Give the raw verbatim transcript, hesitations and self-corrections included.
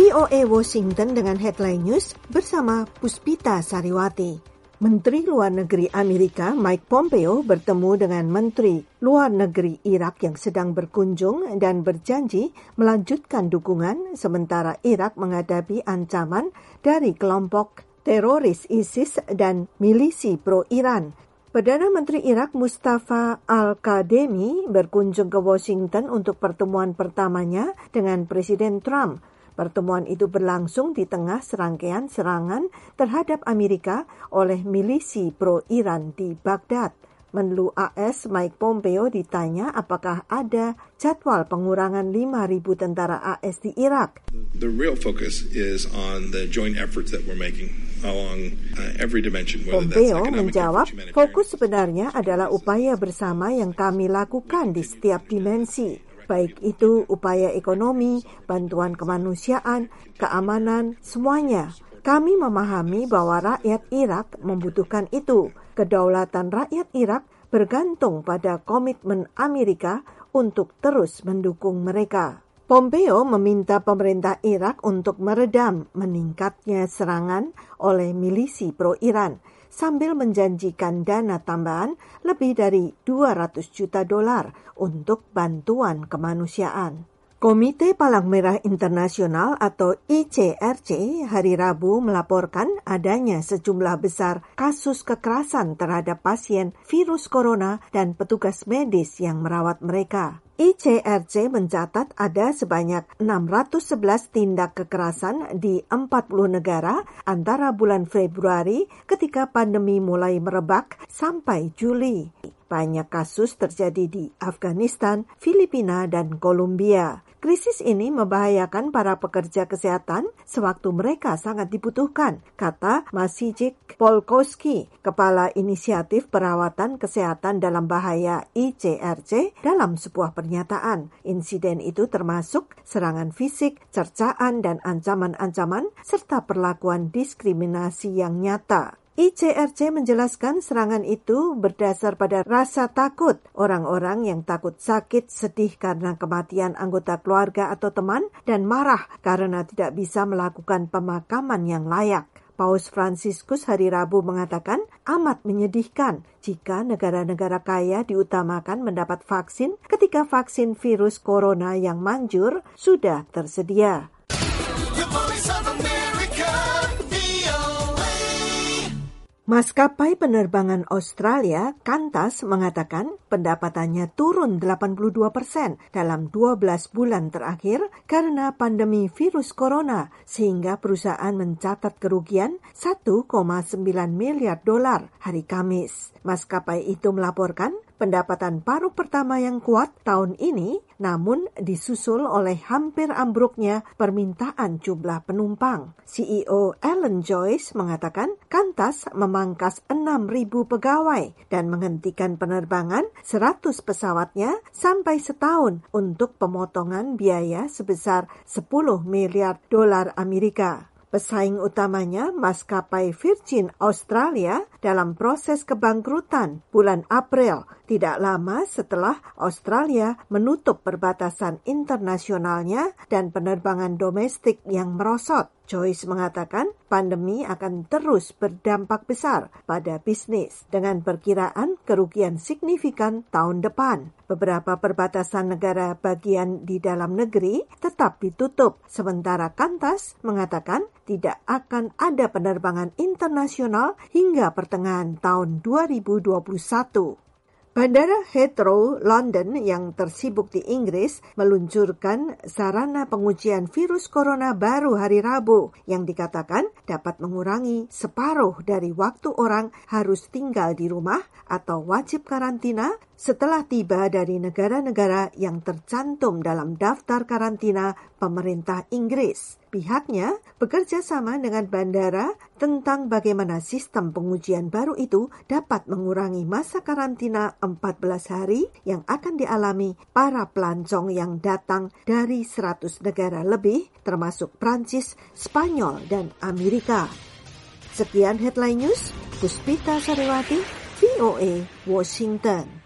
V O A Washington dengan headline news bersama Puspita Sariwati. Menteri Luar Negeri Amerika Mike Pompeo bertemu dengan Menteri Luar Negeri Irak yang sedang berkunjung dan berjanji melanjutkan dukungan sementara Irak menghadapi ancaman dari kelompok teroris ISIS dan milisi pro-Iran. Perdana Menteri Irak Mustafa Al-Kadhimi berkunjung ke Washington untuk pertemuan pertamanya dengan Presiden Trump. Pertemuan itu berlangsung di tengah serangkaian serangan terhadap Amerika oleh milisi pro-Iran di Baghdad. Menlu A S Mike Pompeo ditanya apakah ada jadwal pengurangan lima ribu tentara A S di Irak. The real focus is on the joint efforts that we're making along uh, every dimension. Pompeo menjawab, fokus sebenarnya adalah upaya bersama yang kami lakukan di setiap dimensi. Baik itu upaya ekonomi, bantuan kemanusiaan, keamanan, semuanya. Kami memahami bahwa rakyat Irak membutuhkan itu. Kedaulatan rakyat Irak bergantung pada komitmen Amerika untuk terus mendukung mereka. Pompeo meminta pemerintah Irak untuk meredam meningkatnya serangan oleh milisi pro-Iran, sambil menjanjikan dana tambahan lebih dari dua ratus juta dolar untuk bantuan kemanusiaan. Komite Palang Merah Internasional atau I C R C hari Rabu melaporkan adanya sejumlah besar kasus kekerasan terhadap pasien virus corona dan petugas medis yang merawat mereka. I C R C mencatat ada sebanyak enam ratus sebelas tindak kekerasan di empat puluh negara antara bulan Februari ketika pandemi mulai merebak sampai Juli. Banyak kasus terjadi di Afghanistan, Filipina, dan Kolombia. Krisis ini membahayakan para pekerja kesehatan sewaktu mereka sangat dibutuhkan, kata Maciej Polkowski, Kepala Inisiatif Perawatan Kesehatan dalam Bahaya I C R C dalam sebuah pernyataan. Insiden itu termasuk serangan fisik, cercaan, dan ancaman-ancaman, serta perlakuan diskriminasi yang nyata. I C R C menjelaskan serangan itu berdasar pada rasa takut orang-orang yang takut sakit, sedih karena kematian anggota keluarga atau teman, dan marah karena tidak bisa melakukan pemakaman yang layak. Paus Fransiskus hari Rabu mengatakan amat menyedihkan jika negara-negara kaya diutamakan mendapat vaksin ketika vaksin virus corona yang manjur sudah tersedia. Maskapai penerbangan Australia, Qantas, mengatakan pendapatannya turun delapan puluh dua persen dalam dua belas bulan terakhir karena pandemi virus corona, sehingga perusahaan mencatat kerugian satu koma sembilan miliar dolar hari Kamis. Maskapai itu melaporkan pendapatan paruh pertama yang kuat tahun ini, namun disusul oleh hampir ambruknya permintaan jumlah penumpang. C E O Alan Joyce mengatakan Qantas memangkas enam ribu pegawai dan menghentikan penerbangan seratus pesawatnya sampai setahun untuk pemotongan biaya sebesar sepuluh miliar dolar Amerika. Pesaing utamanya, maskapai Virgin Australia, dalam proses kebangkrutan bulan April, tidak lama setelah Australia menutup perbatasan internasionalnya dan penerbangan domestik yang merosot. Joyce mengatakan pandemi akan terus berdampak besar pada bisnis dengan perkiraan kerugian signifikan tahun depan. Beberapa perbatasan negara bagian di dalam negeri tetap ditutup, sementara Qantas mengatakan tidak akan ada penerbangan internasional hingga pertengahan tahun dua ribu dua puluh satu. Bandara Heathrow, London yang tersibuk di Inggris meluncurkan sarana pengujian virus corona baru hari Rabu yang dikatakan dapat mengurangi separuh dari waktu orang harus tinggal di rumah atau wajib karantina setelah tiba dari negara-negara yang tercantum dalam daftar karantina pemerintah Inggris. Pihaknya bekerja sama dengan bandara tentang bagaimana sistem pengujian baru itu dapat mengurangi masa karantina empat belas hari yang akan dialami para pelancong yang datang dari seratus negara lebih, termasuk Prancis, Spanyol, dan Amerika. Sekian Headline News, Puspita Sariwati, V O A, Washington.